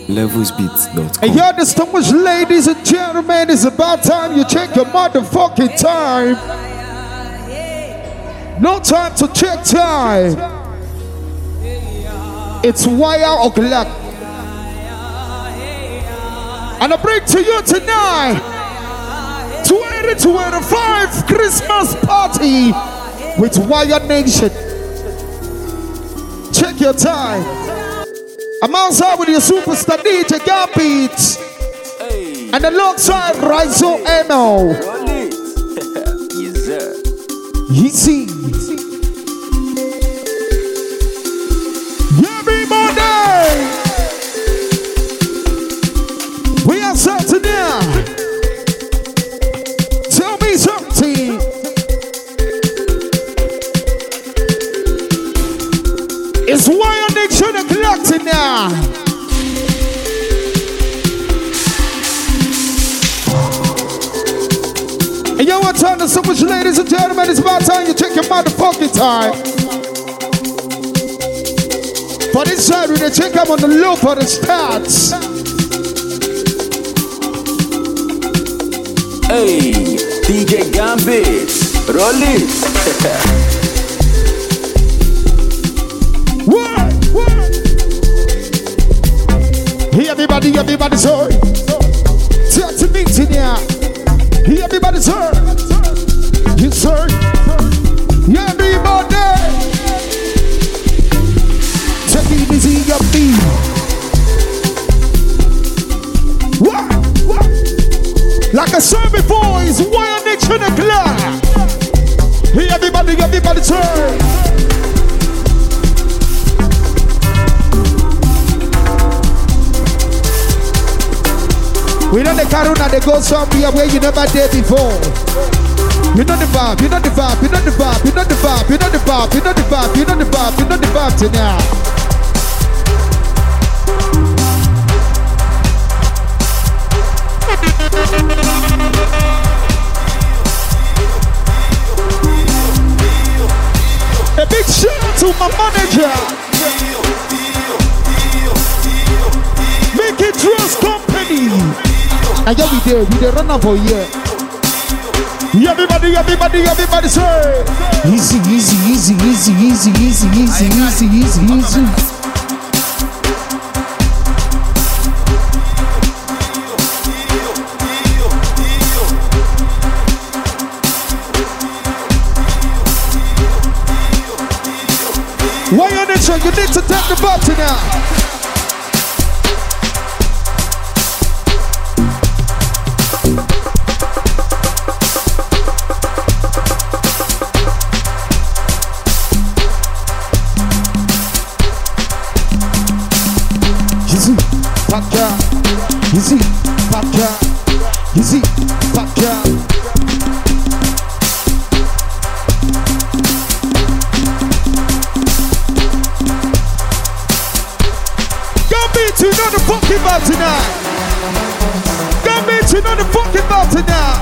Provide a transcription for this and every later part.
levelsbeats.com. And you're distinguished ladies and gentlemen, it's about time you check your motherfucking time. No time to check time. It's wire o'clock. And I bring to you tonight 2025 Christmas party with Wire Nation. Check your time. I'm outside with your superstar DJ Gambit. Hey. And alongside Rizzo Eno. Yes, sir. Easy. Everybody! We are starting now. Tell me something. It's Wire Nation o'clock tonight. And you want time to so much, ladies and gentlemen, it's about time you check your motherfucking time. For this side, we're gonna check them on the low for the stats. Hey, DJ Gambit, roll it. What? Hey, everybody, sorry. Talk to me tonight. Hey, everybody, sir. Yes, sir. Yeah, everybody. Take it easy, up me. What? Like I said before, it's Wire Nation o'clock. Hey, everybody, sir. We know the Karuna, they go somewhere where you never did before. You know the vibe, you know the vibe, you know the vibe, you know the vibe, you know the vibe, you know the vibe, you know the vibe, you know the vibe tonight. A big shout out to my manager, Make It Trust Company. And yeah, we there run out for a year. Everybody say easy. Wire Nation, you need to tap the button now. Easy, Paka. Gambit, you know the fucking vibe tonight. Gambit, you know the fucking vibe tonight.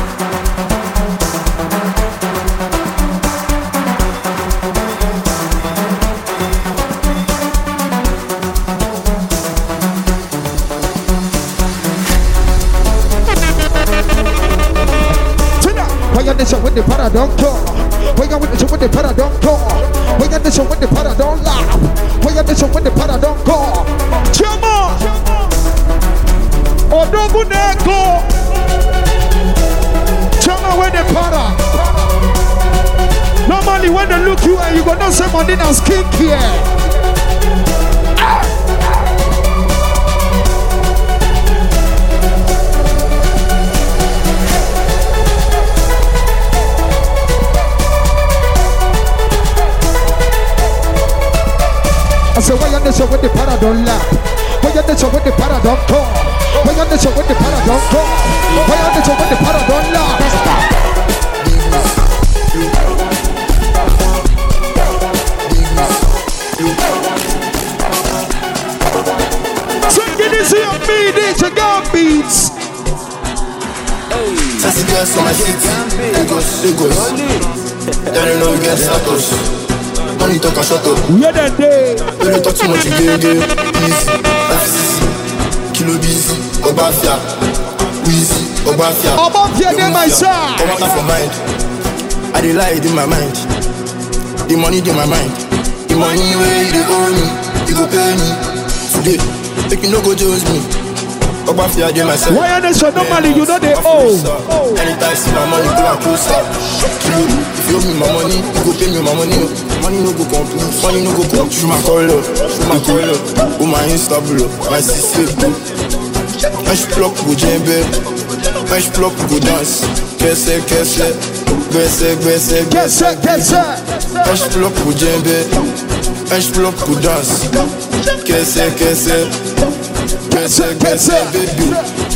Nation with the para don't talk. We got with the show with the para don't talk. We got the show with the para don't laugh. We got the show with the para don't go. Chama Odogu Neko. Chama with the para. Normally when they look you and you got no say money and skincare. I say, why on the show with the para don't laugh? Why on the show with the para don't talk? Why on the show with the para don't talk? Why on the show with the para don't laugh? So get this here on me, DJ Gambit. Sassy girls on my seat, Lagos. Don't know we get status. Money talk and shut up. Yeah, that day. Don't talk too much, you get easy. FCC. no busy, Obafia, Wheezy, Obafia. Obafia, they my side. Come out for mind. I dey lie in my mind. The money in my mind. The money where you owe me, you go pay me today. Make you no go judge me. Obafia, dey my side. Why are they so normally you know they owe? Anytime see my money, go and closer. If you owe me my money, you go pay me my money. Money no go complete, money no go come. Through my color, oh my Insta bro, my sister. Mesh block go djembe, mesh block go dance. Kese, kese, gbese, gbese, Kese, kese. Mesh block go djembe, mesh block go dance. Kese, kese, gbese, gbese, baby.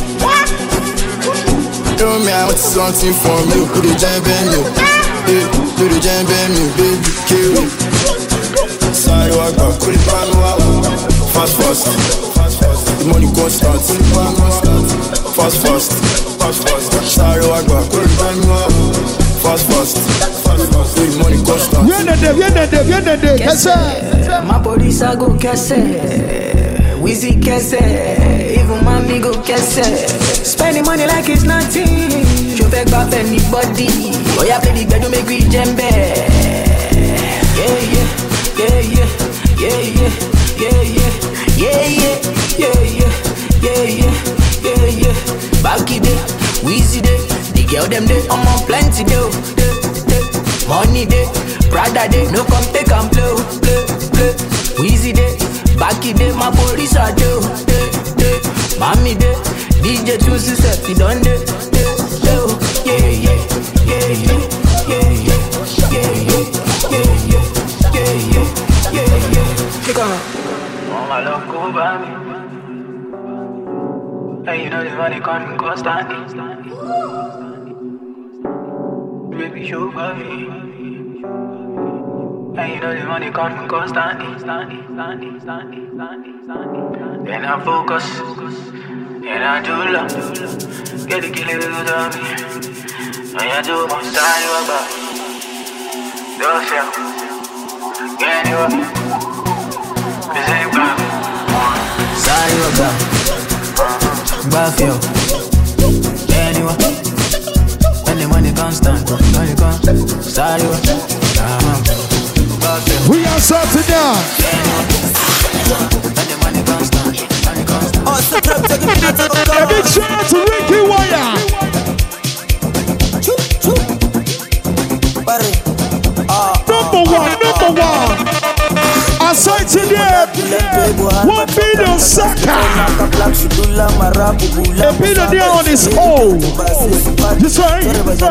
Tell me I want something from you, put the djembe me, put the djembe me, baby, kill me. Sorry, I got cool fast, fast. The money constant. Fast, fast. Sorry, I got cool fast, fast. The money constant. Viene, kese. My police I go kese. Wheezy kese. Even mommy go kese. Spending money like it's nothing. You beg back anybody. Oh yeah, play the bed, you make me djembe. Yeah. Back it day, Wheezy day. The girl them day, I'm on plenty day. Money day, Prada day. No come take and play. Wheezy day, back it day. My police are day. Mommy day, DJ Tuesday set it on day. Yeah. My love go by me. Hey, you know the money coming constantly. Baby, show by me. Hey, you know the money coming constantly. Then I focus, and I do love. Get the killer good on me. And I do my style about. Don't feel. Get you up. Sorry about Buffio. Anyway, when the money constant, money comes. Sorry about We are sorted down. When the money constant, money constant. A big shout out to Ricky Wire. Number one. Aside today, 1 billion saka. A billion there on his own. This right.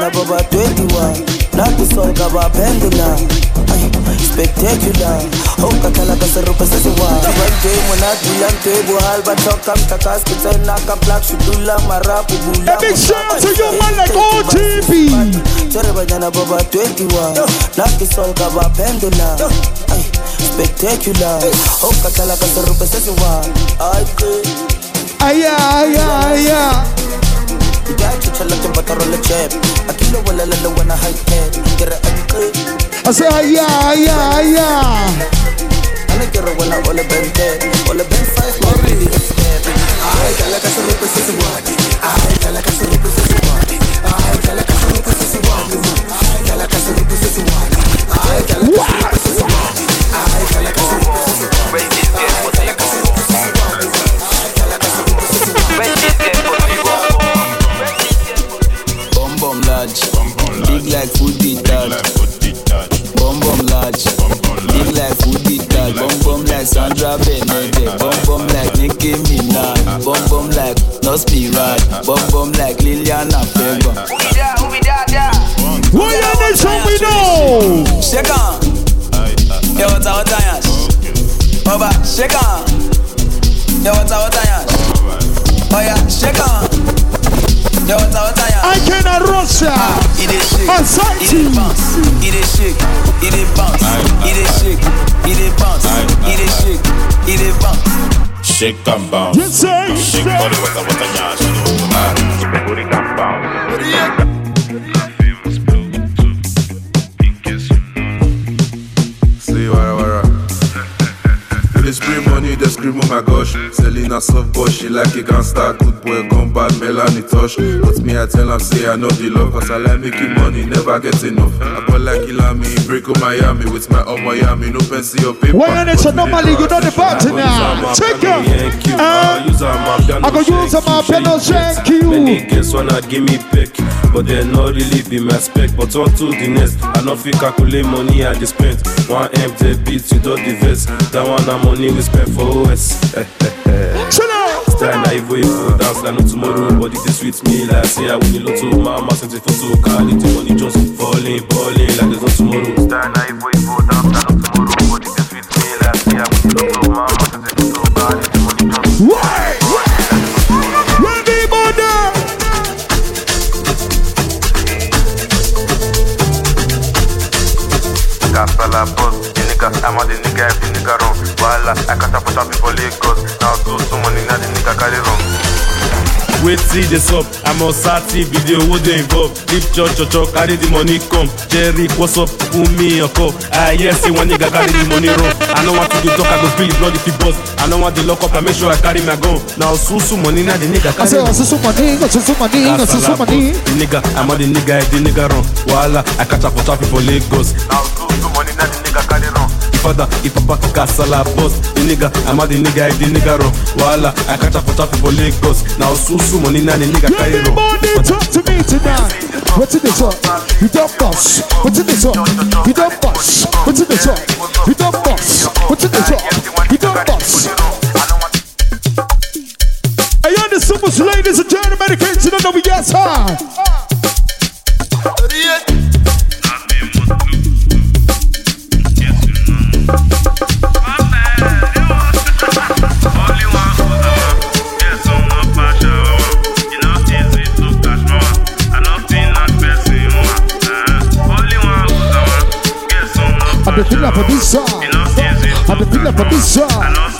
Spectacular. Oh, kakala kasaro pasasiwa. Sabay mo na dulang tebo halba chokam takas kita naka black shudula marapu bula. A big shout out to you man like OTP. Chore bajana baba 21. Naki sol kaba pendula. Spectacular. Oh, kakala kasaro pasasiwa. Aya. I say aya. I get a one all the bent all the bent 5 more really I got like a representative body. I got like a representative body. I got like a representative body. I got like a representative body. I got like a representative body. I got like a representative body. Bum large, big like food detach. Bum large, big like food detach. Bum like Sandra Benedict. Bum like Nicki Minaj. Bum like Nos Pirate. Bum like Liliana Pega. Who be that? Why are they so we know? Shake on. Yo, what's our time? Baba, shake on. Yo, what's our time? Oh yeah, shake on. Yo, what's our time? I cannot rush ya. It is shake. Anxiety. It is bounce. It is shake. It is bounce. It is shake. It is bounce. It is shake. It is bounce. Shake and bounce. Yes, sir. Shake body with a nyash. Keep your booty and bounce. See, wara. they spray money, they scream, oh my gosh. Selling a soft boy, she like a gangster. Good boy, gone bad, Melanie touch. But me, I tell her, say I know the love. Cause I like making money, never get enough. I bought like Ilami, break on Miami with my own Miami, no pencil or paper. When it's normally, you know the party now. Check it. I go use my piano, thank you. Many girls wanna give me pick, but they not really be my spec. But on to the next, I not fit calculate money I just spent. 1 M, the beat, you don't divest. That one the money we spend for OS. Style na evo, dance like no tomorrow. Body they sweet me like say I win the lotto. Mama sent it for so quality money just falling like there's no tomorrow. Style na evo, dance like no tomorrow. Body they sweet me like say I win the lotto. Mama sent it for so quality money just why? Ready, mother! Casala boss, the nigga, I'm on the nigga, if the nigga run. Voila, I can't put up people Lagos. Now do some money, now the nigga carry run. Wait, see this up, I'm on Sati video, what they involve. Deep church, carry the money come. Jerry, what's up, put me a call. Yes, see one nigga carry the money run. I don't want to do talk, I go feel the blood if he bust. I don't want the lock up, I make sure I carry my gun. Now, susu money, now the nigga carry run. Susu money. The nigga, I'm on the nigga, if the nigga run. Voila, I catch up for traffic for Lagos. Now, susu money, now the nigga carry run. Father, if papa, Casala boss, the nigga, I'm on the nigga, if the nigga run. Voila, I catch up for traffic for Lagos. Now, susu money, now the nigga carry run. Talk to me tonight. What's in this up? You don't boss. What's in this up? You don't boss. What's in this up? You don't boss. What's in this up? You don't boss. Hey, you the super ladies and gentlemen, in case you don't know me, yes, hi. I've been feeling for this song. I've been feeling for this song.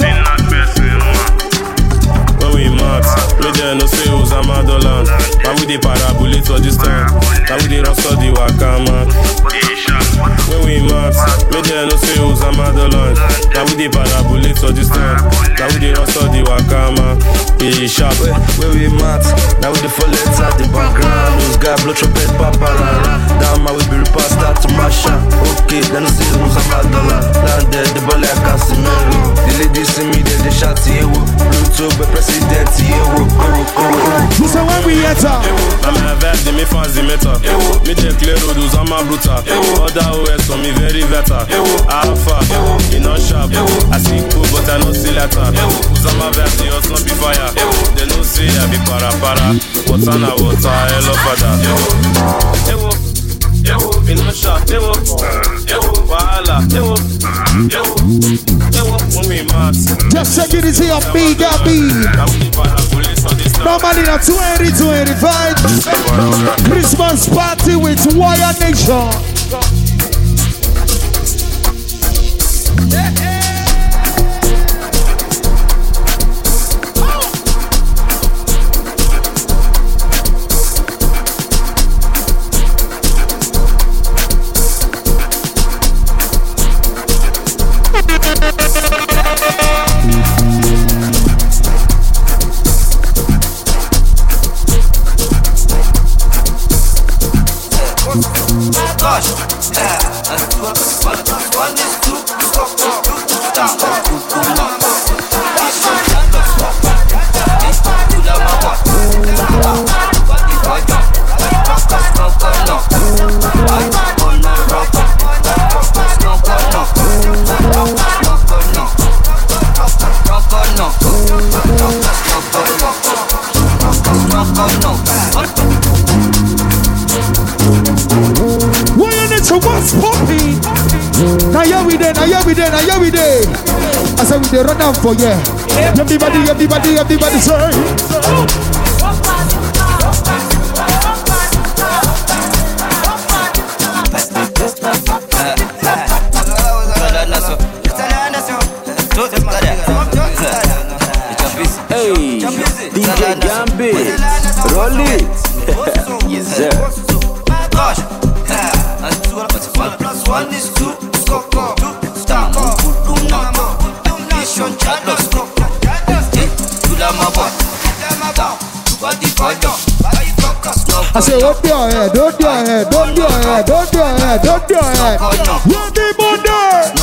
When we mad, we there no say who's a Madoland. Why we dey parabulate for this time? Why we dey rust all the wakama? When we mad, we there no say who's a Madoland. Why we dey parabulate for this time? Why we dey rust all the wakama? Be sharp. When we mad, now we dey fall inside the background. Those guys blow trumpet, papara. Down my way, be repass, start to mash up. Okay, then I see who's a Madoland. Landed the ball like Casimiro. The ladies see me, they shout, yeah, Bluetooth, but president, yeah, You say when we enter, I'm a verse, me fans, the meta. Me declare road, I'm a brutal. Other OS on me very better. Alpha, in no sharp. I see cool, but I know see letter. I'm a verse, the hot not be fire. They don't say I be para. Water na water, I love father. In no sharp. Wahala. When we mad. just check it easy on me, got me. Normally not 2025 Christmas party with Wire Nation. I said we dey run down for yeah. Everybody say. Hey, DJ Gambit, roll it. Yes, sir. I say, hold your head, hold your head, hold your head, hold your head, hold your head. What the border?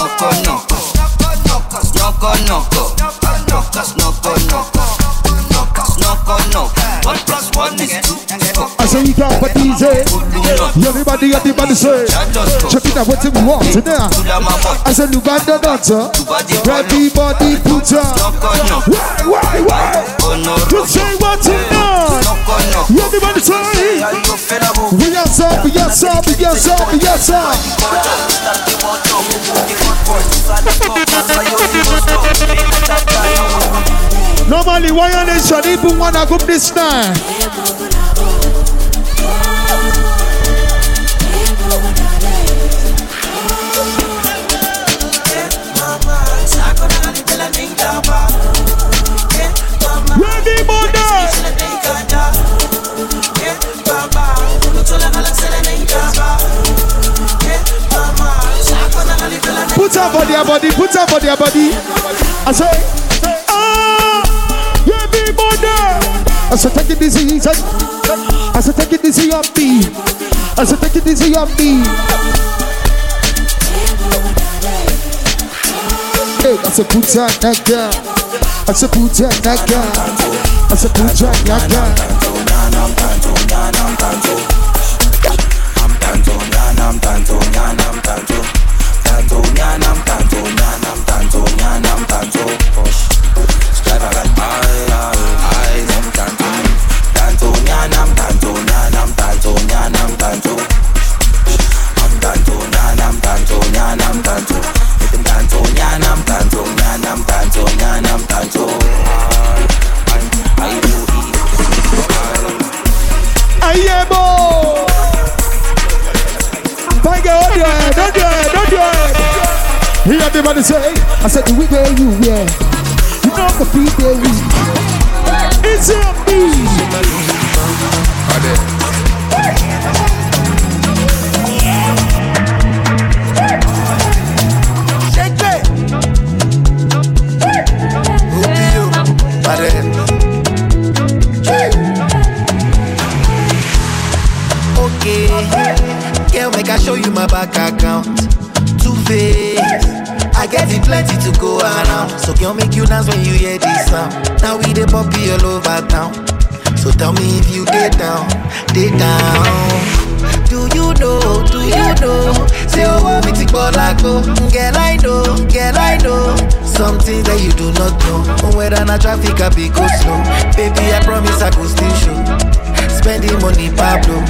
I say you can't put easy. Everybody at the body say, check it out, what we want today. I say Luganda dancer, everybody put up. Why? Just say what you know. Everybody say, we are some, we are some, we are some, we are some. Normally, why are they shut even wanna go this time? Ready, mother! Put up on their body, put up on their body. I say, ready, mother! I say, take it easy, I say, take it easy on me. I say, take it easy on me. Hey, I say, put on that girl. I say, put on that girl. I say, put on that girl. Everybody say, hey, I said the week where you wear, you know the feet there weak. It's a me. Shake it. Okay, girl, make I show you my bank account. Two-Face, I get it plenty to go around. So girl, make you dance when you hear this sound. Now we the puppy all over town. So tell me if you dey down, dey down. Do you know? Say oh, want me to call like go. Girl, I know something that you do not know. Whether na traffic I be go slow. Baby, I promise I go still show. Spending money, Pablo.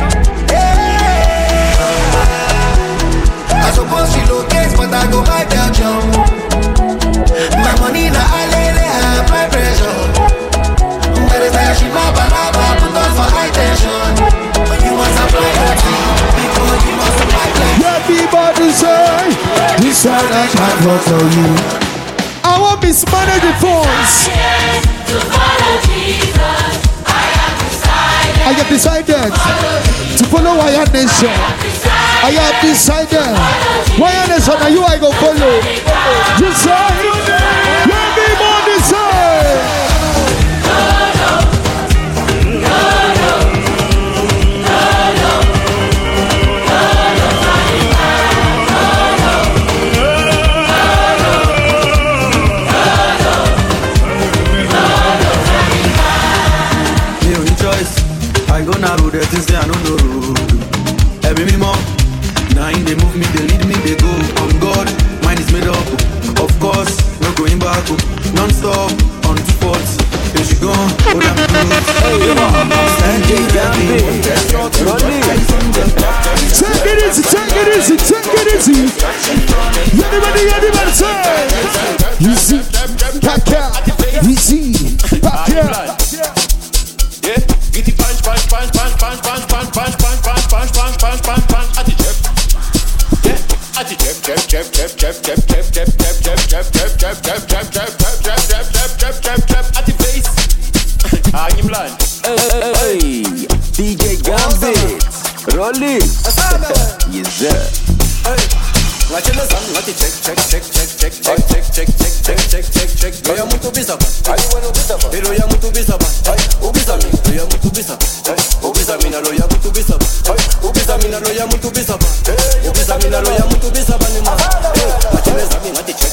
I suppose she locates, but I go buy Belgium. My money na alele, I apply pressure. That is why she balaba, put us for high tension. But you must apply your team, because you must apply plenty. Everybody say, this one I can't vote for you. I want mismanage the phones. To follow Jesus, I have decided to follow Wire Nation. I have decided. Wire Nation, are you I go follow? You say, everybody say. I go now road, things say I don't know road. Every me mom, now they move me, they lead me, they go. On God, mine is made up. Of course, no going back. Non-stop, on two spots. Here she gone, hold on close. DJ Gambi, Rolly. Take it easy, take it easy, take it easy. Anybody say. Easy, back out. Easy, back out. Hey, DJ Gambit, Rolly. Yes, sir. ngachela zami ngathi check lo ya muntu biza ba hayi wena ubiza ba lo ya muntu biza ba hayi ubiza mina lo ya muntu biza ba ubiza mina lo ya muntu biza ba hayi ubiza mina lo ya muntu biza ba ubiza mina lo ya muntu biza ba ni ma ngachela zami ngathi check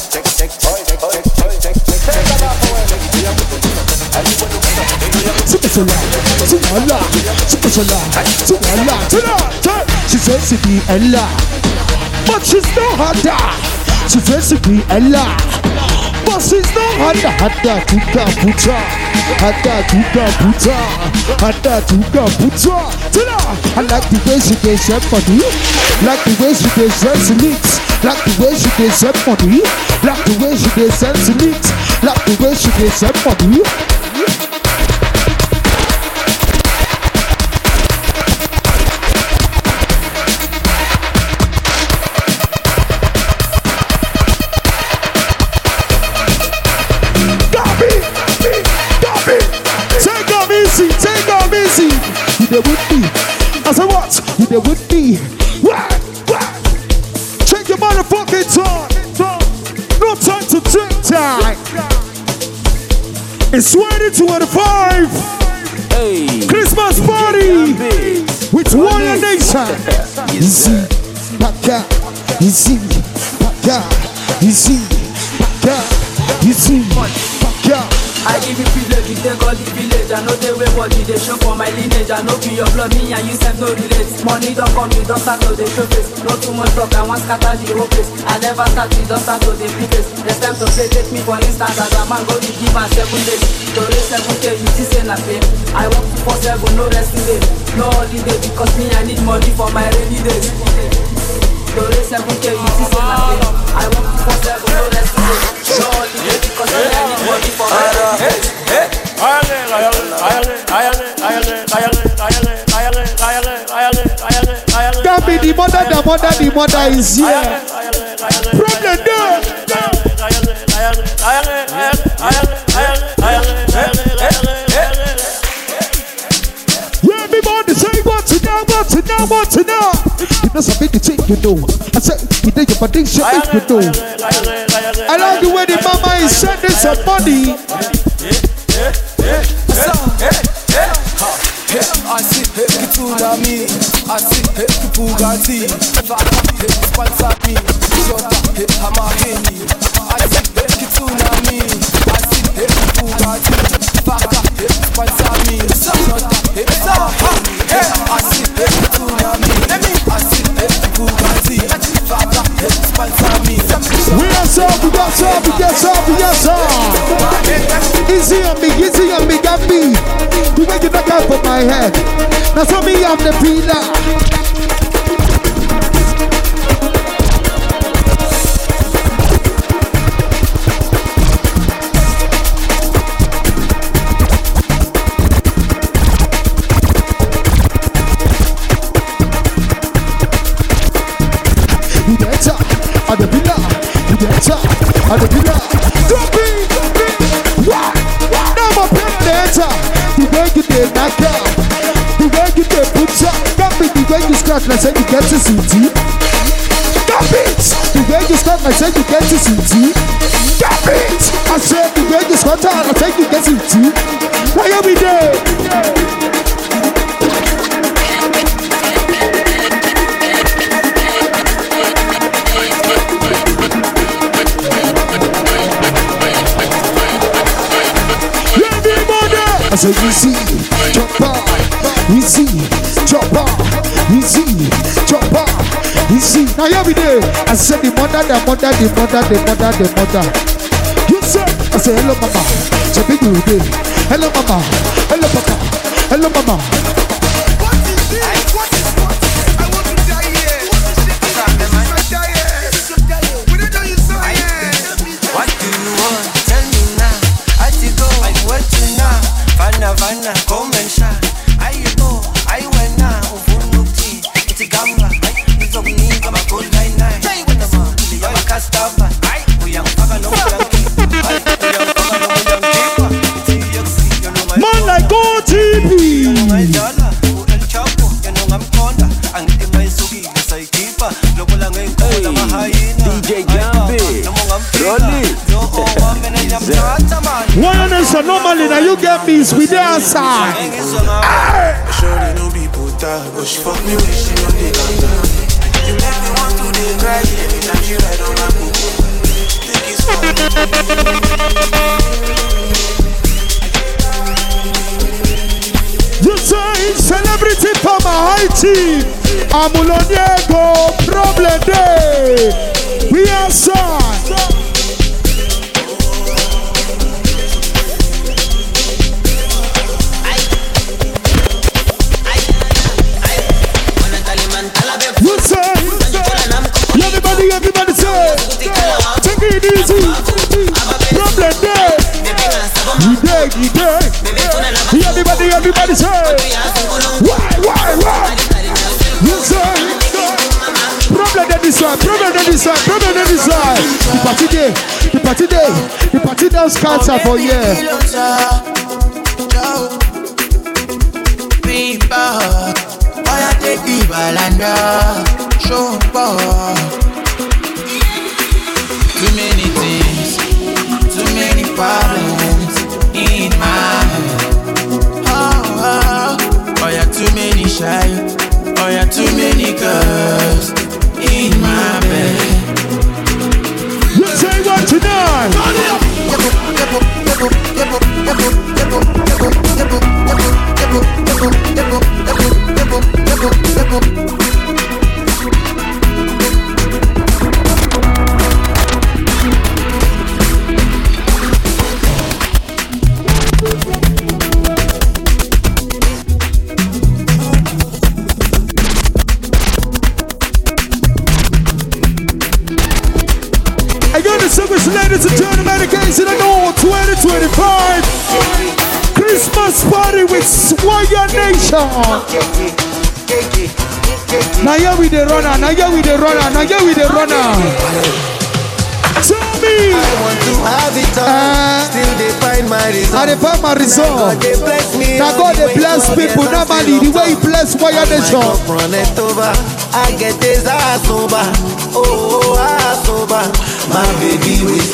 She says to be Allah, but she's not Hada. She says to be Allah, but she's not Hada. Hada tuka puta, Hada tuka puta, Hada tuka puta. I like the way she gets her money, like the way she gets her sleeps, like the way she gets her money, like the way she gets her sleeps, like the way she gets her money. Take off easy. You there with me? I said what? You there with me? What? Take your motherfucking time. No time to take time. It's 2025. Hey. Christmas party with Warrior Nation. Easy, baka, easy, baka, easy, baka, easy, baka. I give you privilege, you take all the village. I know they way body, they show for my lineage. I know be your blood, me and you send no relate. Money don't come, you don't start to the show face. No too much talk, I want scatter the whole place. I never start, you don't start to the place. There's time to play, take me for instance. As a man go to give my 7 days. To raise 7K, you see say na pay. I work 247, no resting day. No holiday, because me I need money for my rainy days. To raise 7K, you see say na pay. I work 247, no resting day. No holiday, because me I need money for my rainy days. Gabby, the mother is here. Problem there. Yeah, everybody say what to know. You know something to take, you know. I say, you think your body should make you know. I like the way the mama is sending some money. I see Kitsunami, I see Bugatti, sponsor me, Shota, Hamahini. I see Kitsunami, I see Bugatti, sponsor me, Shota, Hamahini. I see Kitsunami, I see Bugatti, sponsor me. We are some. Easy on me, got me. The way you knock out of my head. Now for me, I'm the pillar. You get top, I'm the pillar. You get top, I'm the pillar. Don't be. What? Now my pillar. The way you did knock out, the way you did put up, got me the way you scratch and I said you get to CT. Got it! The way you scratch and I said you get to CT. Got it! I said the way you scratch and I said you get to CT. Why are we there? I said easy, chopper, easy, chopper, easy, chopper, easy. Now every day, I said the mother. You said, I said hello mama, so big you day. Hello mama, hello papa, hello mama. What is this? What? I want to die here. We don't know you so here. What do you want? Tell me now. I to go, I want to now. Vanna, come and shine. I went now, Ufunuki, it's a gamba. It's a me, I'm a good line. I went a man, I'm a customer. We are a no man like OTP. I'm One nation normally now you get me with the outside. Sure no be put out, but she fuck me when she know they got down. You make me want to dey cry every time she ride on my book. Think it's funny. You say celebrity for my high team. Amuloniego problem day. We outside. Everybody say, take it easy. Problem day. You day. Everybody say, why? You say, problem that this one. The party dance cancer for you. I take the balanda, show power. Too many things, too many problems in my head. Oh, yeah, too many shy. Oh, yeah, too many girls in my bed. You say what tonight? Ladies and gentlemen, against it, I know 2025 Christmas party with Swagger Nation. Now here we the runner. Tell me. I want to have it all. Still they find my result. I find my result. Now God they bless people normally the way He bless Swagger Nation. Run it over. I get this ass over. Oh, ass over. My baby with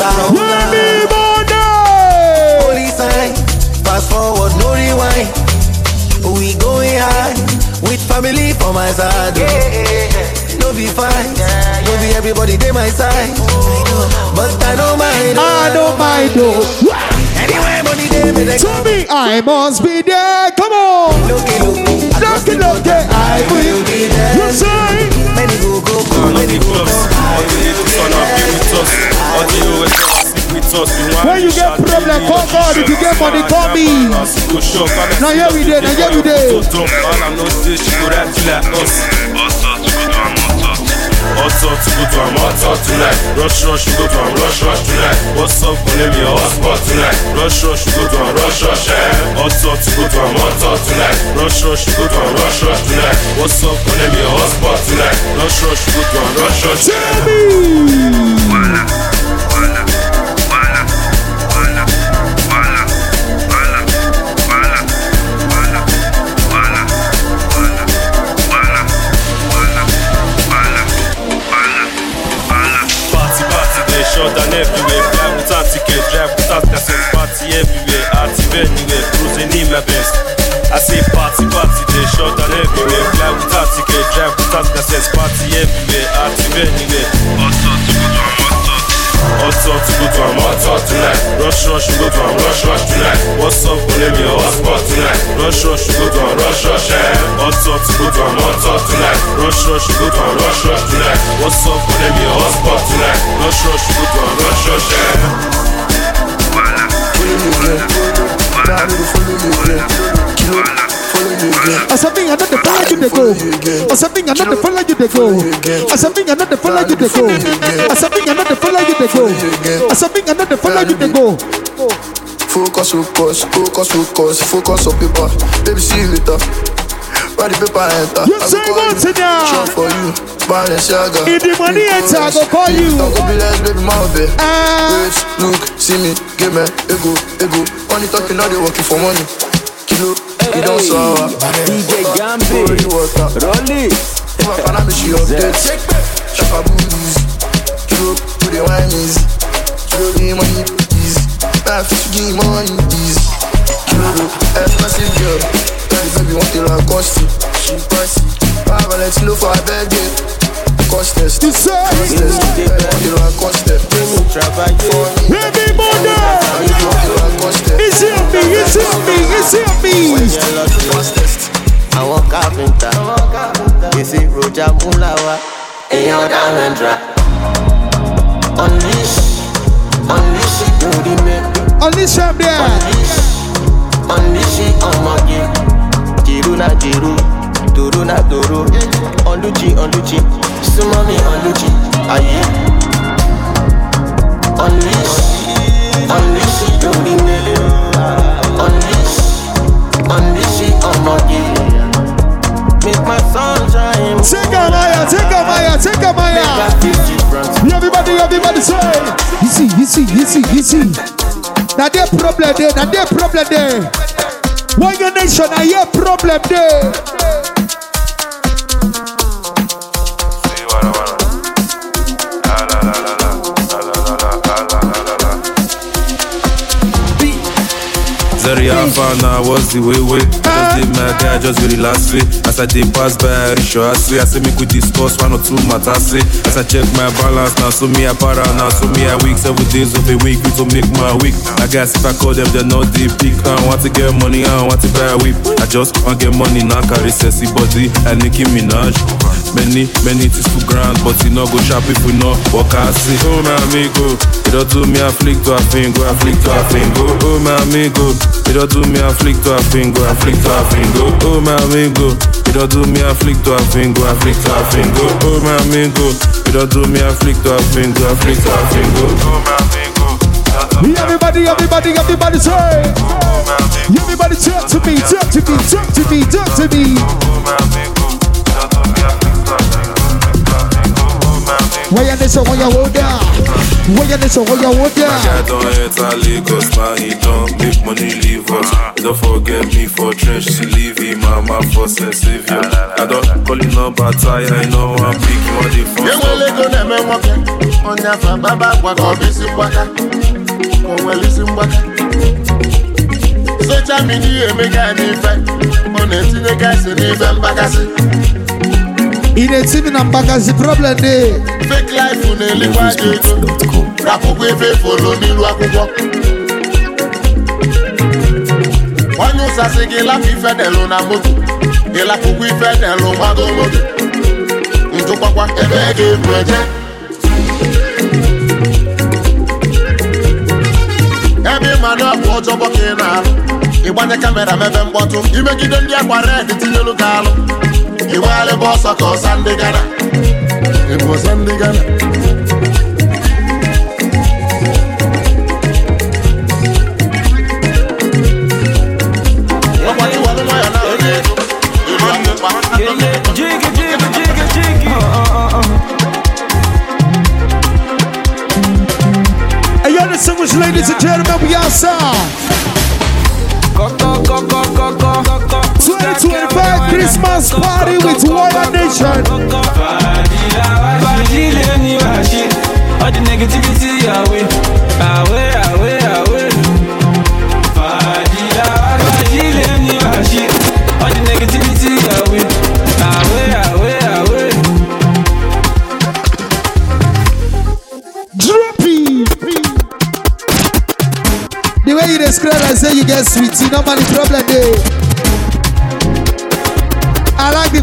holy sign. Fast forward, no rewind. We going high with family for my side. No be fine, no be everybody they my side. But I don't mind. Anyway, money they tell me I must be there. Come on. Look, I will be there. You say many go. Many go. When you get problem, call God. If you get money, call me. Now here we there. Hot to go to I'm hot tonight. Rush, you go to I'm rush tonight. What's up, call me a hotspot tonight. Rush, you go to I'm rush. Hot to go to I'm hot tonight. Rush, you go to I'm rush tonight. What's up, call me a hotspot tonight. Rush, you go to I'm rush. Tell me. Than everywhere, fly without ticket, drive without cassette, party everywhere, active anywhere, cruising in my best. I say party, they short than everywhere, fly without ticket, drive without cassette, party everywhere, active anywhere. Hot to go to I'm hot tonight. Rush, you go to I'm rush tonight. What's up, call me a hotspot tonight. Rush, you go to I'm rush. Hot to go to I'm hot tonight. Rush, you go to I'm rush tonight. What's up, call me a hotspot tonight. Rush, you go to I'm rush. I something I know the follow you they go. I something I know the follow you they go. I something I know the follow you they go. I something I know the follow you they go. I something I know the follow you they go. Focus on paper. Baby, see you later. By the paper enter. You say what now? Shop for you. Balenciaga. If the money enter, I go call you. Don't go be less, baby, my baby. Wait, look, see me, give me, ego. Money talking, now they working for money. Kilo, you don't sour. DJ Gambi, Rolly. If I can't be she updates. Chopper booties. Kilo, put the wine easy. Kilo, the money easy. life to give money easy. Kilo, expensive girl. Tell the baby want to like costume. She pricey. I will let you know for a birthday. Cost test. Cost test. Want to like cost test. Baby mother. It's on me. It's on me. It's on me. Cost test. I walk carpenter. You see Roja Mulawa. Ayo down and dry. Unleash it to the man. Unleash him there. Unleash it on my game. Jiru na jiru, duru na duru. Onluchi, sumami onluchi. Aye. Unleash it to the man. Unleash it on my game. Make my sunshine. Take a Maya. Everybody say. Easy. Now their problem there. Why your nation? Now your problem there. Zeri Alpha now what's the way? Just did my guy, just really last week. As I did pass by, I say me could discuss 1 or 2 matters. As I check my balance now, so me a para now, so me a week, 7 days of a week, to make my week. I guess if I call them, they're not the pick. I want to get money, I want to buy a whip. I just want to get money now, carry sexy body and Nicki Minaj. Many things to grand, but you know go shop if we know what I see. Oh my amigo, you don't do me a flick to a finger, Oh my amigo, you don't do me a flick to a finger, Oh my amigo, you don't do me a flick to a finger, Oh my amigo, you don't do me a flick to a finger, Oh my amigo. Everybody say. Everybody talk to me. Why you this? Why you hold down? My guy don't enter Lagos, man, he don't make money leave us. Don't forget me for trench to leave him, mama for Savior. I don't call it number tire, I know I'm big, you want the phone. You will go to me walking on your baba, what I'll be some water. So tell me, you make a difference. On the gas and even bagasi. In a team and back as the problem there. Fake life on the live. Rapuwe follow me luakuwa. Wanyo sasege la fife de lo na moto. E la kuku ife de lo mago moto. Njo kwa ebege proje. Ebe manu apu ojo boke na. Iwanye kamera mebe mboto. Imegide ndi akwa red tinye lukalo. Iwale bossa ko Sunday Ghana. It was Sunday Ghana. Hey, y'all distinguished ladies and gentlemen, we outside. 2025 Christmas party with Warrior Nation. All the negativity away. All the negativity away. Droppy. The way you describe and say you get sweet, you know money problem there. I like the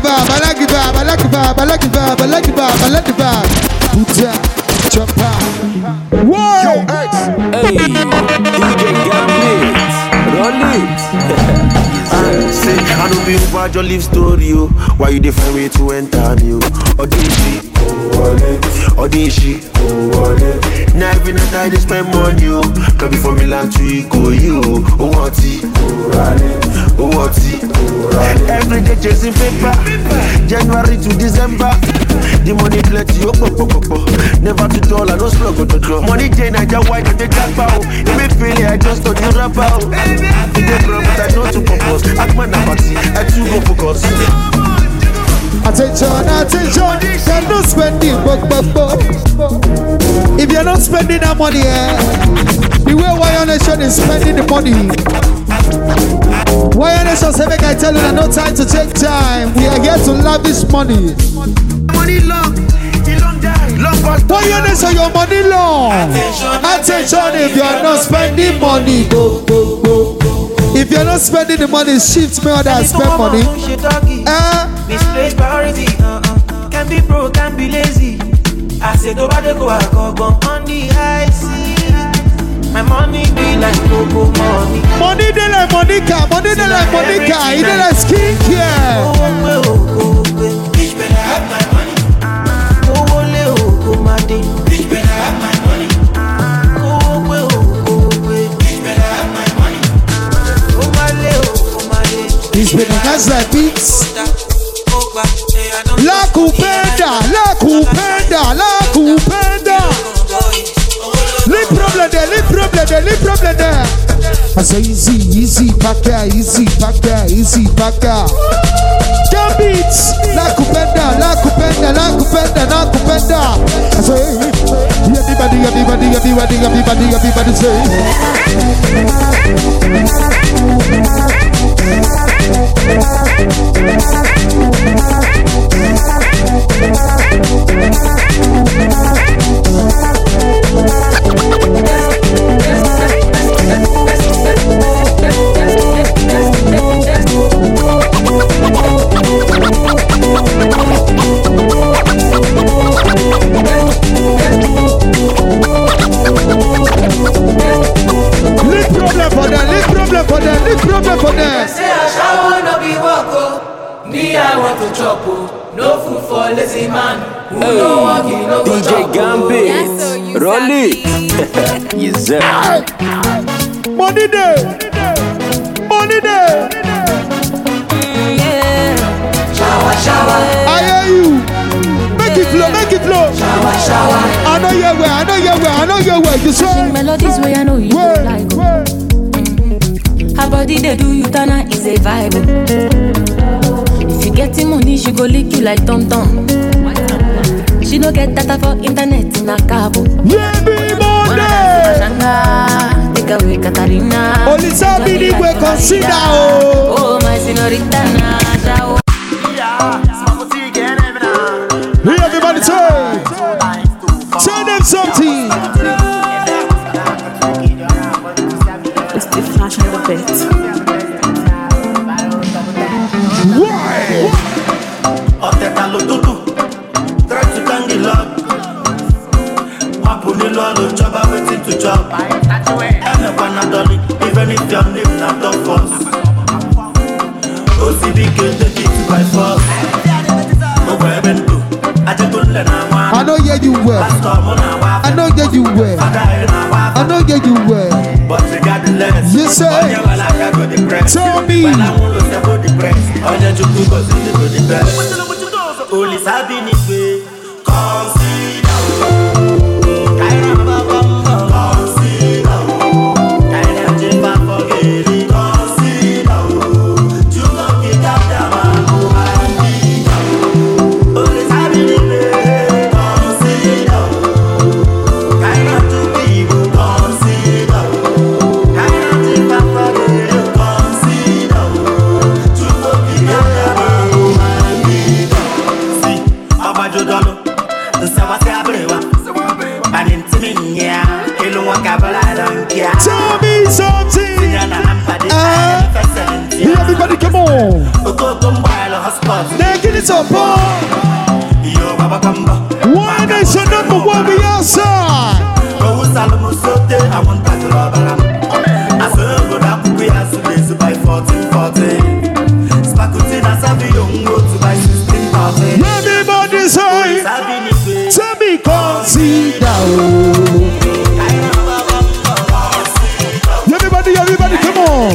vibe. Put ya, jump out. Whoa! Hey, DJ Gambit, roll it. Say, I don't be over your live story, oh. Why you different way to enter me, oh? Audition, now every night I just spend money, oh. Come before Milan to Iko, you, oh, what every day chasing paper, January to December. The money plenty, oh, never to dollar, no struggle to draw. Money chain, I just white and they jack bow. It make feeling, I just thought you rap out. They promise I know to propose. Act man, I too go focus. Attention, cannot spend it, if you're not spending that money, the way Wire Nation is spending the money. Wire Nation say, make I tell you that no time to take time. We are here to lavish money. Money long, long. Wire Nation, your money long. Attention, if you're not spending money, go. If you're not spending the money, shift me other spend money. Misplaced priority, can be broke, can be lazy. I said, go back, go on the high sea. My money be like cocoa money. Money they like Monica, money they like Monica, it they like skincare. Bitch better have my money. Bitch better have my money. Bitch better have my money. He's been a nice like beats. La Kupenda. Leave problem there. I say easy, back there. Jump beats. La Kupenda. I say, everybody say. Leave problem for them. Say I shall no be wako. Me I want to chop. No food for lazy man. Who no walking, no go DJ Gambit, roll it. Yes sir. Money there. Shower. I hear you. Make it flow. Shower. I know your way. You say melodies where I know you like. Her body they do you tana is a vibe. If you getting money, she go lick you like Tom Tom. She no get data for internet in a cabo. Yeah, be money. Take away Katarina. Only somebody we consider. Oh my señorita Naja. Here everybody say. Tell them something. It's the flash of the bit. Why? Try to thank the Lord. Waiting to chop. And the Panadol, even if your name not done first. OCB can take it by force. I know you well. But regardless, yes sir. Tell me. Tell me something. Everybody come on. Now get it up, Wire Nation number one, we outside. Everybody say, tell me consider. Everybody come on.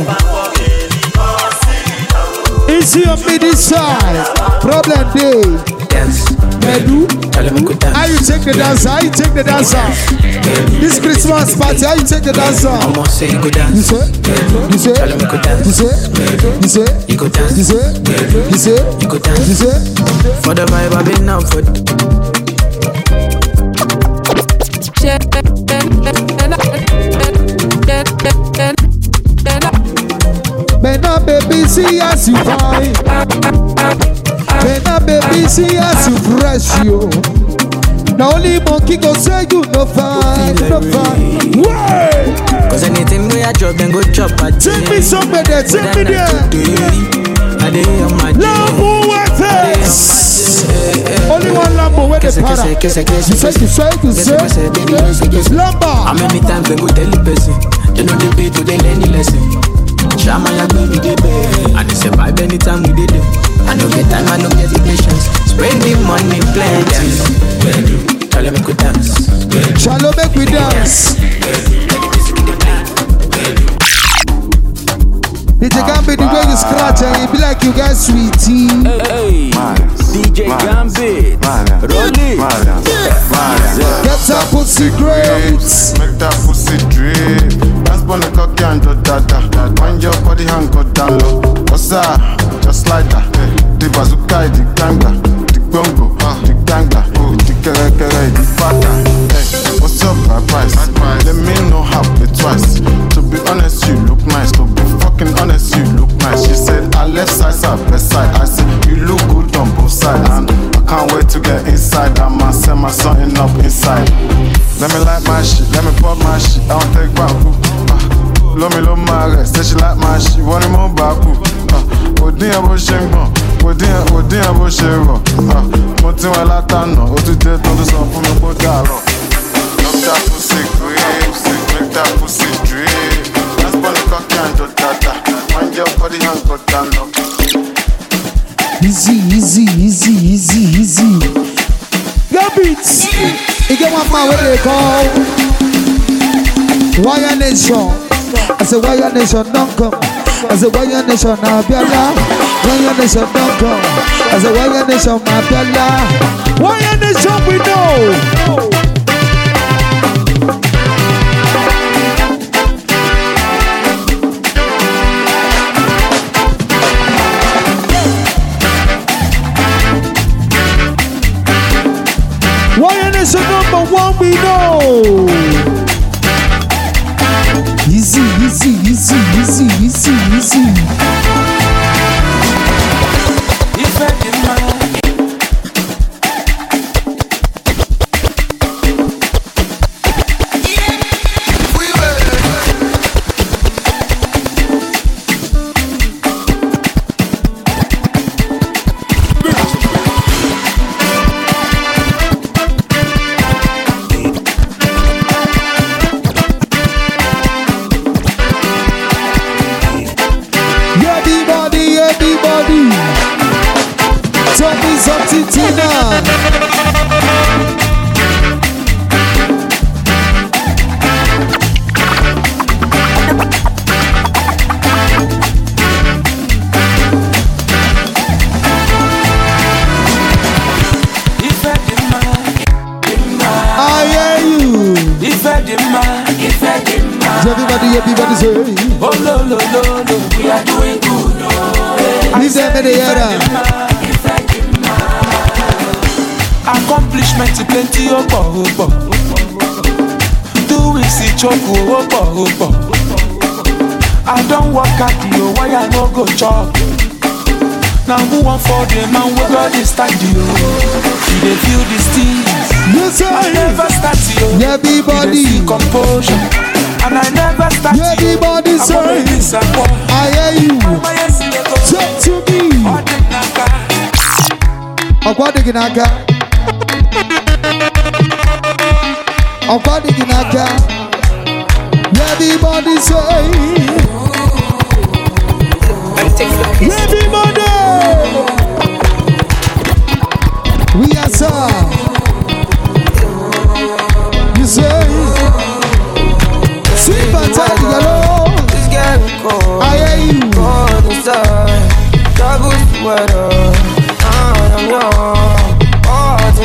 Easy on me this side. Problem day. Yes, How you take the dancer? How you take the dancer? This Christmas party, how you take the dancer? I'ma say you go dance. You say? You say? Tell him you go dance. You say? You say? You go dance. You say? You say? You go dance. You say? For the vibe I've been out for. Bena baby, see as you fine. Bena baby, see as you fresh yo. Now only monkey go say you no fine, no fine. Way! Cause anything we a drop, then go chop at take me somewhere there, take me there. I dey on my Lambo with this. Only one Lambo with the para. You say. Lamba. How many times they go tell the person? They know they pay to they learn the lesson. Shama ya baby they pay. And they survive anytime we did it. I no get time, I no get the patience. Spending money plenty. Shall make we dance? Shall make we dance? DJ Gambit, the way you scratch and you be like you got sweetie. Hey, DJ Gambit, Rolly. Get that pussy great. Make that pussy drip. Dance on the cocky and the dada. Wind your body and go down low. What's that? Just like that. The bazooka, the ganga, the bongo, the ganga, the kere, the fata. Hey, what's up, my price? Let me know how it twice. To be honest, you look nice. To be fucking honest, you look nice. She said, I left side, side, best side. I said, you look good on both sides. And I can't wait to get inside. I must set my something up inside. Let me like my shit, let me pop my shit. I don't take back. Love me, love my rest. Say she like my shit, want him on back. Odin abo shengbo, Odin abo shero. Mo ti wá látànà, ó tún dé tán tó sọ fún mi kó dàrọ̀. Make that pussy grip, make that pussy drip. Dance on the cocky and the dada. Wind your body and go down low. Easy, easy, easy, easy, easy. Gambit, you get one man what they call Wire Nation. I say Wire Nation don't come. I say Wire Nation na biala. Wire Nation don't come. I say Wire Nation na biala. Wire Nation we know. Wire Nation number one we know. Easy, easy, easy, easy, easy, easy. Everybody say, oh no, no, no, no, we are doing good. Leave them in the air. Accomplishment plenty, opo. Do we see choco, opo. I don't work at you, why I no go chop? Now who want for the man we got this stand you? You dey feel these things. Yes, sir. I never start you. Everybody. You dey see composure. And I never start you. Everybody say, I hear you. Talk to me. Okwadiginaga. Everybody say, everybody. We are sir. You say. Sweet fantastic, hello. This girl cold. I hear you. Cold inside. Double sweater. I'm young. Hot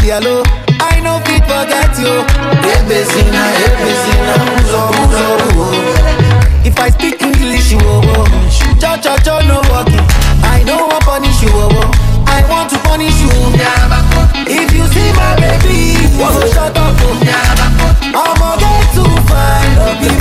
yellow. I know fit forget you. Hey, Bezina, if I speak English, you cha no walking. I don't want punish you, I want to punish you. If you see my baby, shut up. I'ma get too fine.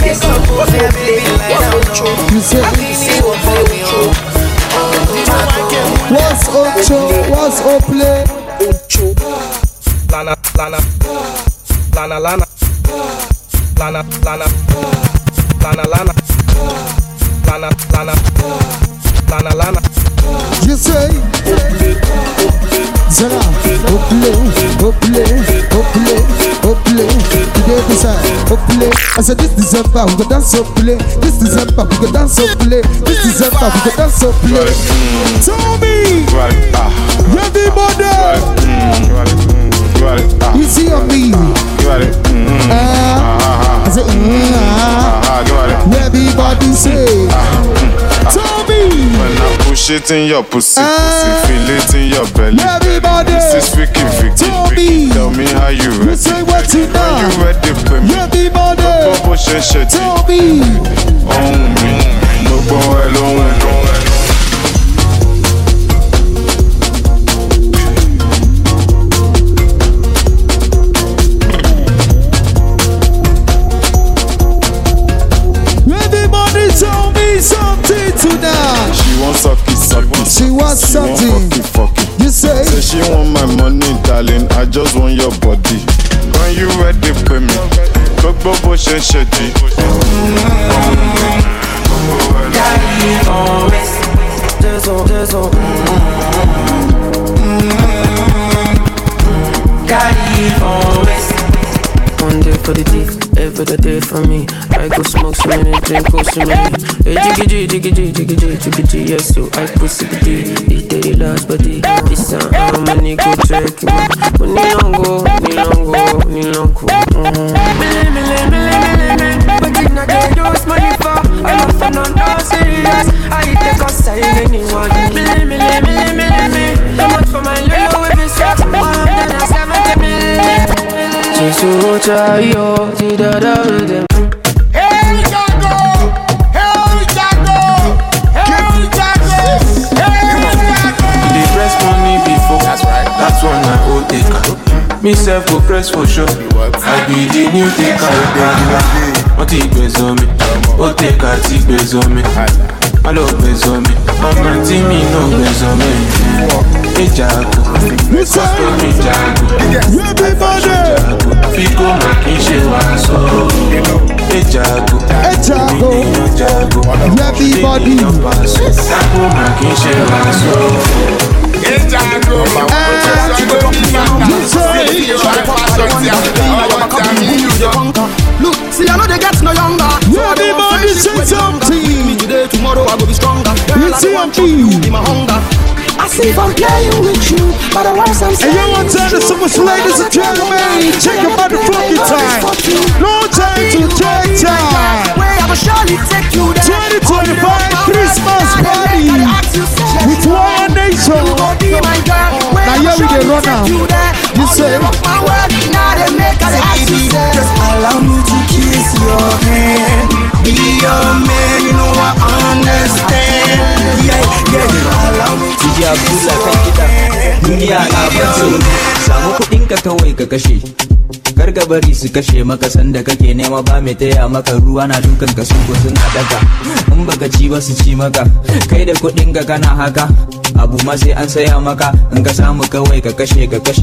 What's Ocho? What's Ople? Lana, Lana, Lana, Lana, Lana, Lana, Lana, Lana, Lana, Lana, Lana, Lana. You say Zara, Ople, Ople, Ople, Ople. Today we say Ople. I said this December we go dance Ople. This December we go dance Ople. This December we go dance Ople. Tell me, everybody. You see on me. I said, everybody say. Tell me. When I push it in your pussy, feel it in your belly. Everybody. This is Vicky. Tell me. Tell me how you ready. You say what you know. When you ready for me. Everybody. Tell me. On me. No boy alone. Tell me something tonight. She wants sucky. She wants something. Fucky. You say she want my money, darling. I just want your body. When you ready for me, go shady. One day for the day, every day for me. I go smoke so many, drink so many. Hey, jiggy, yes, so I pussy the day. It daily last body. It's a money go check me. Money long go. But if not they use money for, I'm not for none, no serious. I take a sign anyone. How much for my little with this sex? More than a 70 million. She's so tired, she da da da. Hey Jago, They press money before. That's right. That's one I owe taker. Me self go press for sure. I be the new taker. What he pays on me? What taker he pays on me? I love pays on me. I'm not me no pays on me. Hey Jago, custom me Jago. everybody. Fico making she was so. Hey Jago, everybody. Fico making she was so. Hey Jago, look, see I know they get no younger. Everybody say something. Today, tomorrow I will be stronger. You see I'm you. Be my hunger. I see if I'm playing with you, but the words I'm saying. And you want to tell us so much, ladies and gentlemen, check about the fucking time. No time to check time. 2025 Christmas party with One Nation. Now here we dey run now. You say, just allow me to kiss your hand. Be your man, you know I understand. Yeah. Allow me to kiss your hand. Duniya na bace, samu kuɗinka kawai ka kashe. Kar ka bari su kashe maka sanda kake nema ba mai taya maka ruwa na dukan ka su suna daga. In baka ci ba su ci maka, kai da kuɗinka kana haka. Abu ma sai an saya maka, in ka samu kawai ka kashe.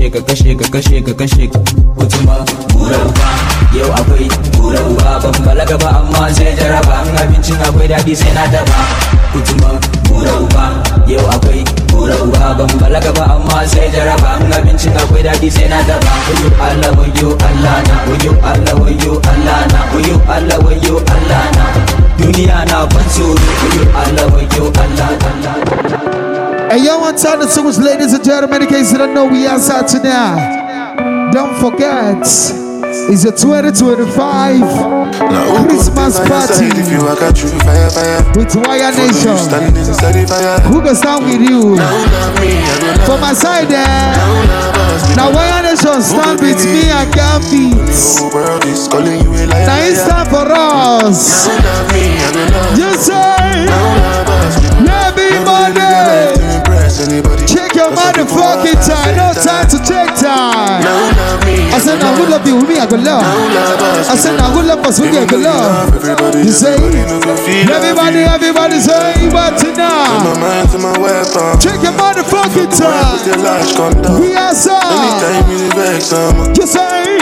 Kutuma bura uba, yau akwai bura uba. Ban balaga ba amma sai jaraba, in abincin akwai daɗi sai na daba. Kutuma bura uba, yau akwai bura uba. Ban balaga ba amma sai jaraba, in abincin akwai daɗi sai na daba. Wayo Allah na, wayo Allah na, wayo Allah na. Duniya na ban tsoro, wayo Allah. And y'all want to tell the songs, ladies and gentlemen, in case you don't know, we outside tonight. Don't forget, it's a 2025 Christmas party with Wire Nation. Who can stand with you? For my side there, now Wire Nation stand with me and Gambit. Now it's time for us. You say, everybody, check your motherfucking time. No time to take time. I said, now who love you with me? I go love. I said, now who love us with me? I go love. You say, everybody say, what tonight? Check your motherfucking time. We are so. You say,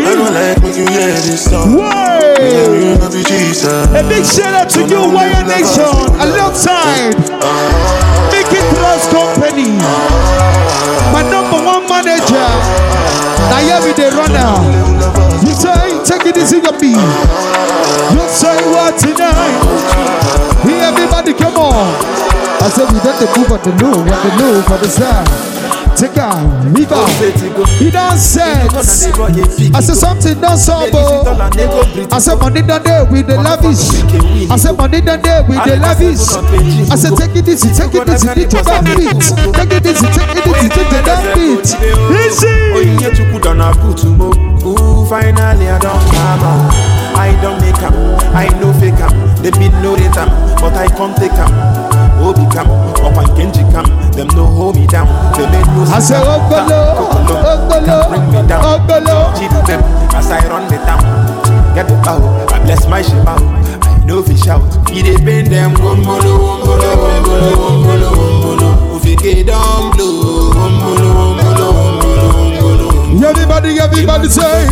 wait. A big shout out to you, Wire Nation, alongside Mickey Plus Company, my #1 manager. Now every day runner. You say, take it easy, your beat. You say what tonight? Hey, everybody, come on. I said we done the move on the low, for the side. Take out, leave out. He done said. I said something done sober. I said money done there with the lavish. I said money done there with the lavish. I said take it easy, take it easy, take it down beat. Take it easy, take it easy, take it down beat. Easy. Finally I don't hammer. I don't make em, I no fake em. They be no rate em, but I can't take em. Obi cam, up and Kenji cam. Them no hold me down. They make no sense. I say bring me down. Cheat them as I run the town. Get the bow, I bless my ship out. I know fish out. He dey bend them. Wombolo. Ufike down blue. Everybody say,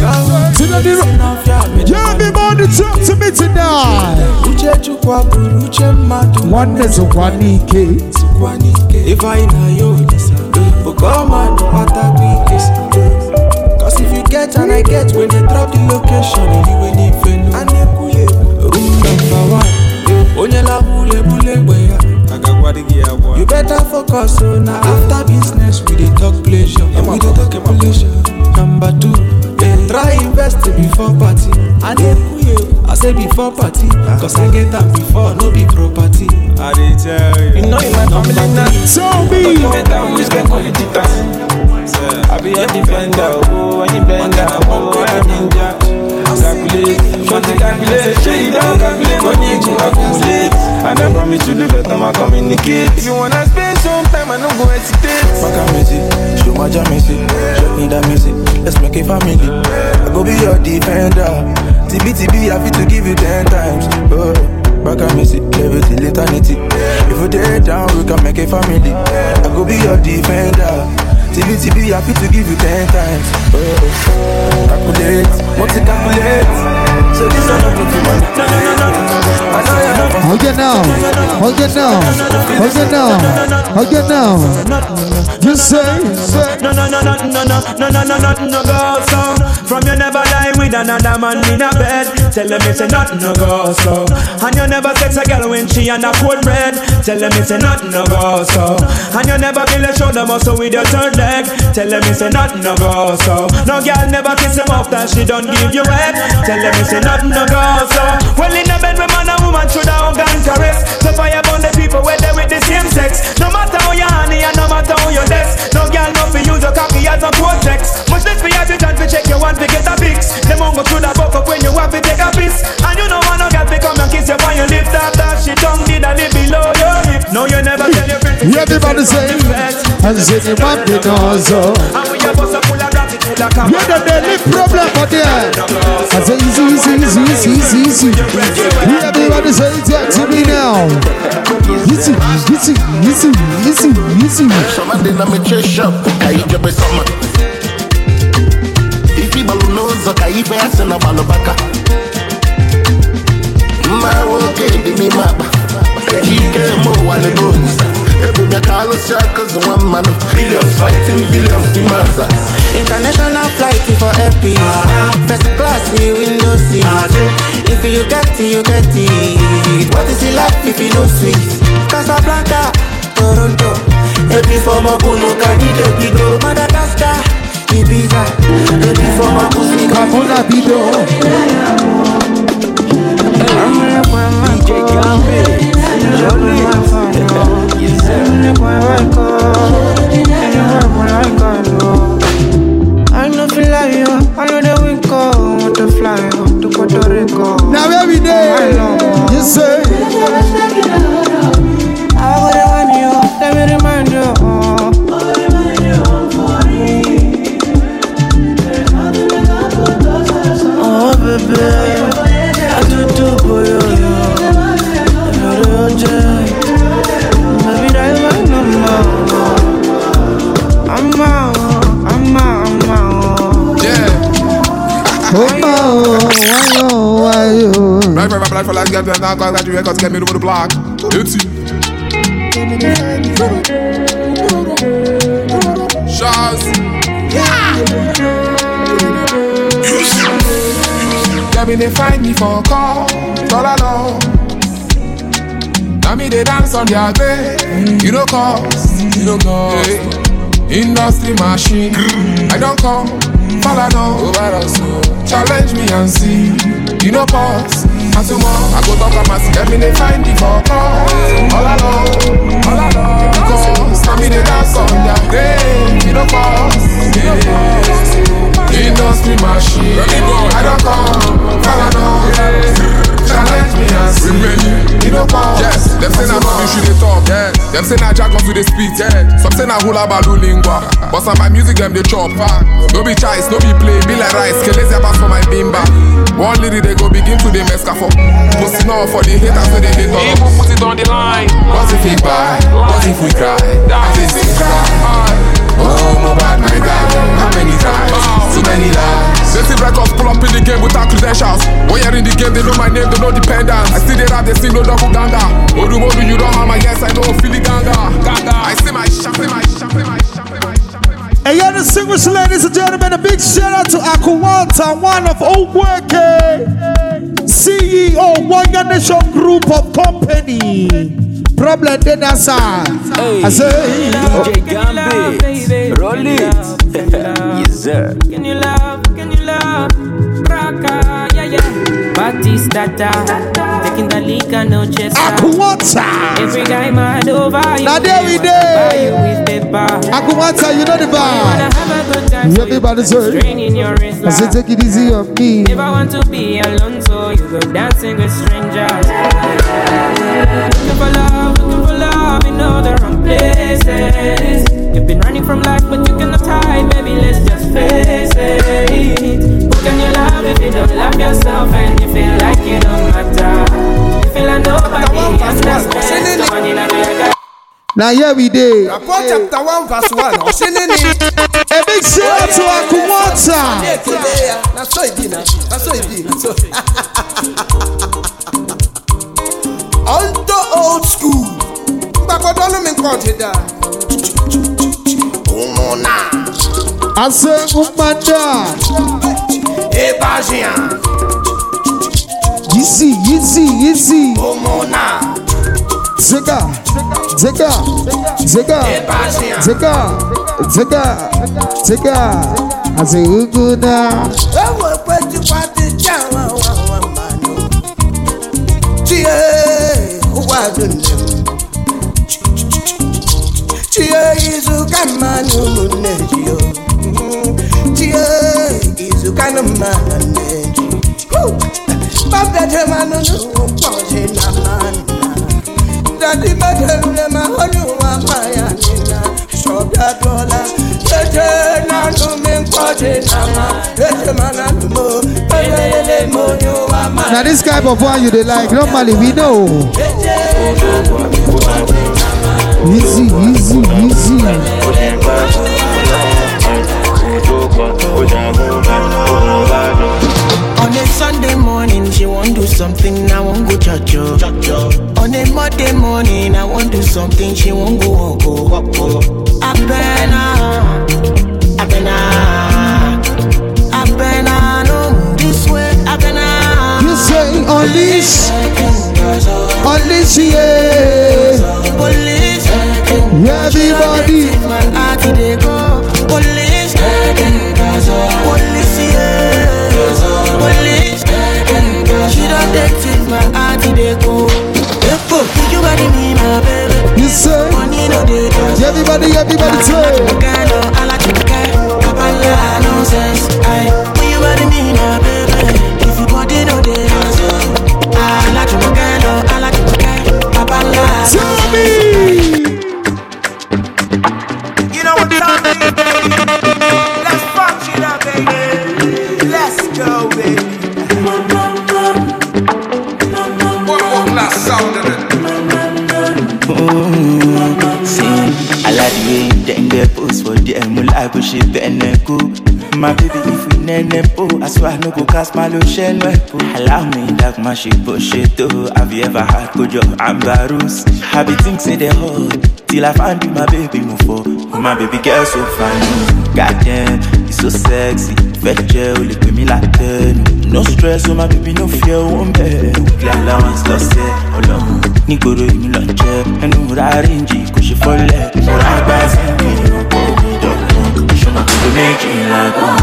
everybody talk to me tonight. One is a 1K. If I know you, come on, cause if you get and I get when they drop the location, anyway, you better focus on after business we dey talk pleasure. And we dey talk pleasure. Number 2, try invest before party. I say before party, cause I get them before, no be property. I dey tell you. You know in my family now. So me. We spend quality time. I be a defender, oh, and you bender, oh, I'm ninja. Calculate, say you don't calculate money to accumulate. And I promise you the better I communicate. If you wanna spend some time, I don't go hesitate. Baka Messi, show my jam Messi, show me that Messi. Let's make a family. I go be your defender. TB, I fit to give you 10 times. Oh, Baka Messi, level till eternity. If you tear down, we can make a family. I go be your defender. TB, I fit to give you 10 times. Oh, calculate, multi-calculate. So this is not looking money. Hold it now. You say, no, go so. From you never lie with another man in a bed. Tell them it's a nothing no go so. And you never sex a girl when she on a cold bread. Tell them it's a nothing no go so. And you never feel a shoulder muscle with your third leg. Tell them it's a nothing no go so. No girl never kiss him off that she don't give you head. Tell them it's a nothing no go so. Well in the bed with man and woman should have gun caress. So fire burn the people where they with the same sex. No matter how you honey and no matter how you desk. No girl no for use your cocky as a cortex. Much less for you to try to check your one to get a fix. Them won't go through the buck up when you have to take a piss. And you know one no girl become and kiss you on your lips. After she tongue did a live below your hip. No you never tell your friends. Everybody say, and say you want it also. And when you bust a full of gratitude like a you're the daily problem for there. I say easy. Everybody say it to me now. Easy. Somebody na me chase up, kai jobe sama. Ifi balu nozo kai fe asena balu baka. Ma woke di mi mapa. Kike mo wale bones. Every me call us circles one man. Billions fighting billions the maza. International flight for happy. First class we window seat. If you get it, you get it. What is it like if you know sweet? Casablanca, Toronto. Every form of Kuno Cadido, Bido, Madagascar, Ibiza. Every form of Kuno Bido. I know feel like you life for last girl, and now got you records, get me over the block. It's Shaz. Yeah, me they find me for a call, all alone. Now me they dance on their grave. You know cause, hey. Industry machine. I don't come, follow no. Challenge me and see. You know pause, and tomorrow I go talk about myself. Yeah, me they find me for a call, all alone. Because now me they dance on their grave. You know cause, industry machine. I don't come, follow no. Challenge me and see. You know cause. Yes, them say na rubbish should they talk. Yes, them say na jack off to the speed. Yes, some say na hula balu lingua. But some my music them they chop. No be choice, no be play. Be like rice, kelezi pass for my bimba. One lady they go begin to the mess for. Posting off for the haters so they hate us. Put it on the line. What if we buy? What if we cry? That is it cry. Oh my bad my guy. How many times? Too many lies. They see records pull up in the game without credentials. When you're in the game they know my name, they know dependence. I see they rap, they sing no double ganga. Odu you don't have my yes, I know Philly ganga. I see my shop, Hey, you're the singers, ladies and gentlemen. A big shout out to Akuwanta, one of Oweke, CEO, One Nation Group of Company. Problem then aside. I say, DJ Gambit, roll it. Yes, sir. Can you love? Raka, yeah. Batistata, taking the liquor, no chest. Akuwanta. Every guy mad over you. Now there we go. Akuwanta, you know the vibe. Everybody's hurt. I say take it easy on me. Never want to be alone, so you go dancing with strangers. Looking for love in all the wrong places. You've been running from life, but you cannot hide. Baby, let's just face it. Who can you love if you don't love yourself and you feel like you don't matter? You feel like nobody understands. Someone in America. Now here we did. Rapport chapter 1 verse 1. A big shout out to Akuwanta. That's so it be. On the old school. I say Umanda. Easy. Zega. I say Uguna. Chia izukamanu munejio. Chia izukanamana neji. Babete manu nuwaje namana. Daddy madele mahonu amaya nina. Shobya dola. Ete nanu minkwaje nama. Ete mananu mo. Elele monyo amaya. Now this type of one you they like. Normally we know. Easy. On a Sunday morning, she won't do something, I won't go church. On a Monday morning, I won't do something, she won't go walk. I better, no, this way, I better. You say unleash, yeah. Police, everybody. My heart they go. Police, she don't take it. My heart they go. You body me, my baby. You say, everybody say. she beneku. My baby, if we nenepo, I swear I no go cast my lotion. Allow me, that my shit push it too. Have you ever had good job? I'm Barus. Happy things in the hole. Till I find you, my baby, move for. My baby girl so fine. Goddamn, you so sexy. Fetch gel, lick with me like 10. No stress, so my baby, no fear, won't be. Clear allowance, lost it, alone. Nigoro, you love jet. And no rarinji, cause she fall left. So I pass and be no go. Show my people make it like oh.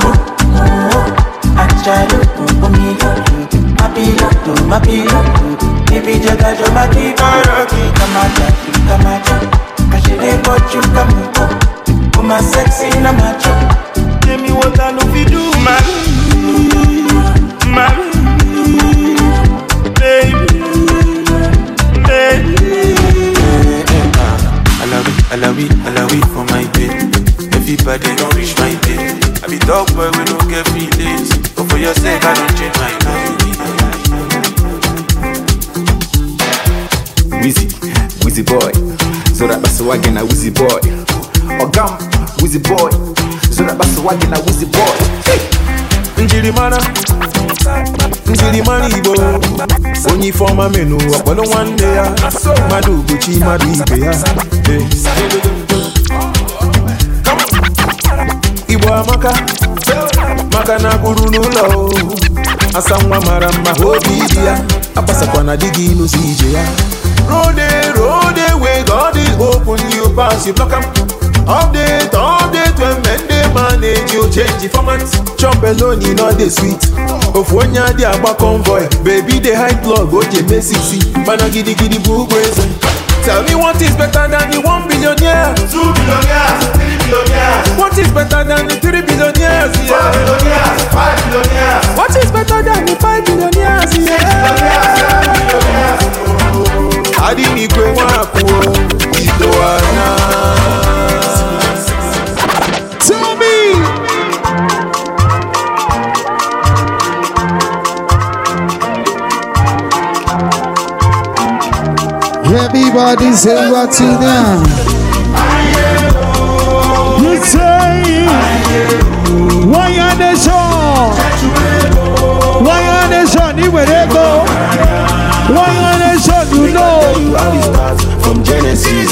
I try to put me up. My pillow. Baby, jaga, my people. Come on, cause she dey got you, come on. Put my sexy in a macho. Tell me what I know if you do, my baby. I love it for my baby. Everybody don't reach my day. I be dog boy, we don't get feelings. But for your sake, I don't change my mind. Wizzy boy. So that bass wagon a Wizzy boy. Ogam, Wizzy boy. So that bass wagon a Wizzy boy. Njiri mani bo. Only for my menu. Apollo one day. Madu Gucci, Madu Ibea. Ibo Maka na kurunu lo. Asamwa maramba hobi dia. Apasa kwa na digi no CJ ya. Road way, God is open, you pass, you block them. Update, when men they manage, you change the format. Chop alone, you know the sweet. Of when you're the back convoy, baby, the high plug, OJ Messi, Mana giddy boo crazy. Tell me what is better than the 1 billionaire? 2 billionaires, 3 billionaires. What is better than the 3 billionaires? 4 billionaires, 5 billionaires. What is better than the 5 billionaires? 6 billionaires. Adi ni kwe wakuo Idoana. Tell me. Everybody say what to them. You say why are they so? Why are they so? Where they go? Why are they so? You know how it starts from Genesis.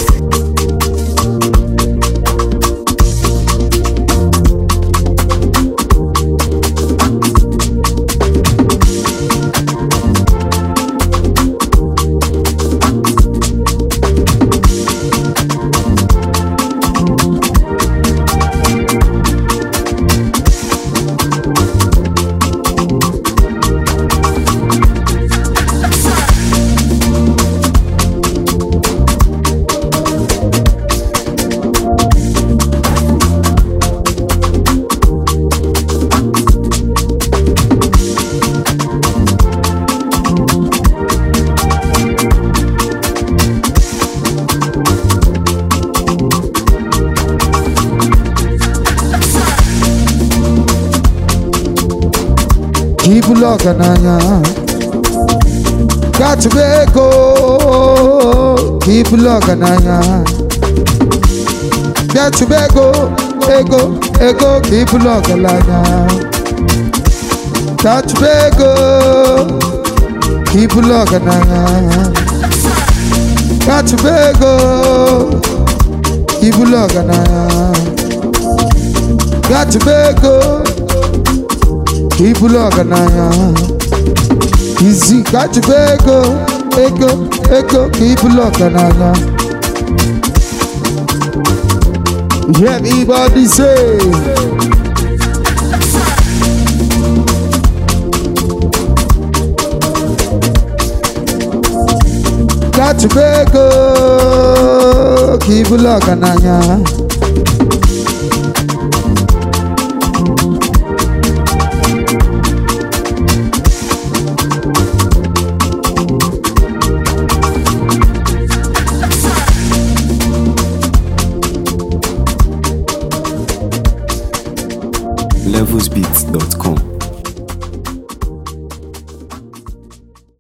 Keep looking on ya. Got to be go. Keep looking on ya. Got to be go. Ego. Keep looking on ya. Got to be go. Keep looking on ya. Got to be go. Keep looking on ya. Got to be go. Keep looking at ya. Easy, got to ego, keep looking at ya. Everybody say. Got to ego, keep looking at ya. levelsbeats.com